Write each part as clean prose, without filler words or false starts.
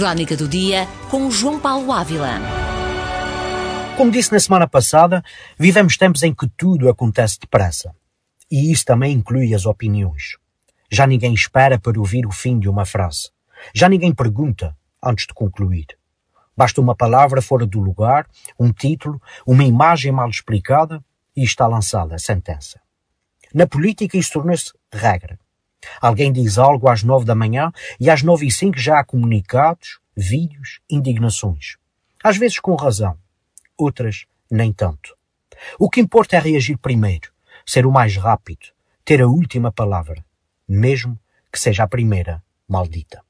Crónica do Dia, com João Paulo Ávila. Como disse na semana passada, vivemos tempos em que tudo acontece depressa. E isso também inclui as opiniões. Já ninguém espera para ouvir o fim de uma frase. Já ninguém pergunta antes de concluir. Basta uma palavra fora do lugar, um título, uma imagem mal explicada e está lançada a sentença. Na política isso tornou-se regra. Alguém diz algo às 9 da manhã e às 9h05 já há comunicados, vídeos, indignações. Às vezes com razão, outras nem tanto. O que importa é reagir primeiro, ser o mais rápido, ter a última palavra, mesmo que seja a primeira maldita.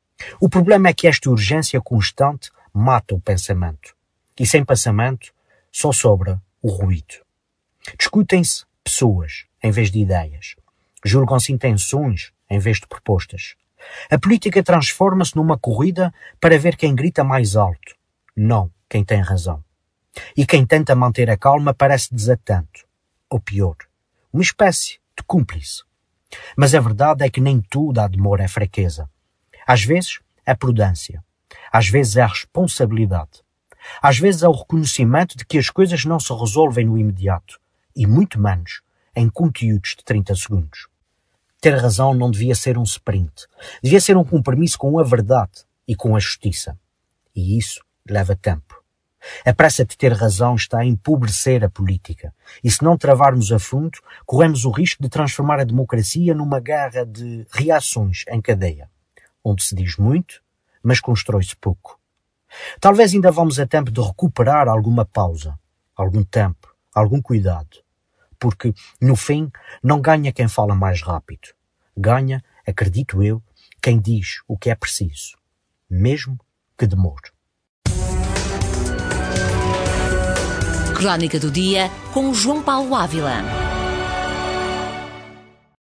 O problema é que esta urgência constante mata o pensamento. E sem pensamento só sobra o ruído. Discutem-se pessoas em vez de ideias. Julgam-se intenções em vez de propostas. A política transforma-se numa corrida para ver quem grita mais alto, não quem tem razão. E quem tenta manter a calma parece desatento, ou pior, uma espécie de cúmplice. Mas a verdade é que nem tudo à demora é fraqueza. Às vezes é prudência, às vezes é a responsabilidade, às vezes é o reconhecimento de que as coisas não se resolvem no imediato, e muito menos em conteúdos de 30 segundos. Ter razão não devia ser um sprint, devia ser um compromisso com a verdade e com a justiça. E isso leva tempo. A pressa de ter razão está a empobrecer a política, e se não travarmos a fundo, corremos o risco de transformar a democracia numa guerra de reações em cadeia, onde se diz muito, mas constrói-se pouco. Talvez ainda vamos a tempo de recuperar alguma pausa, algum tempo, algum cuidado, porque, no fim, não ganha quem fala mais rápido. Ganha, acredito eu, quem diz o que é preciso, mesmo que demore. Crónica do Dia, com João Paulo Ávila.